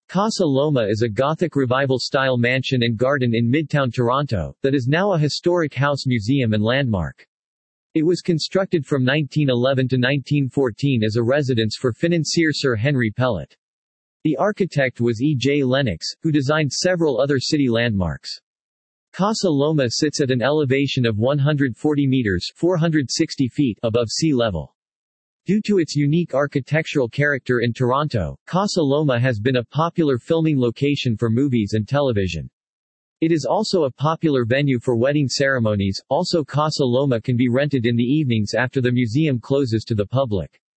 Casa Loma is a Gothic Revival-style mansion and garden in Midtown Toronto, that is now a historic house museum and landmark. It was constructed from 1911 to 1914 as a residence for financier Sir Henry Pellet. The architect was E. J. Lennox, who designed several other city landmarks. Casa Loma sits at an elevation of 140 meters 460 feet above sea level. Due to its unique architectural character in Toronto, Casa Loma has been a popular filming location for movies and television. It is also a popular venue for wedding ceremonies. Also, Casa Loma can be rented in the evenings after the museum closes to the public.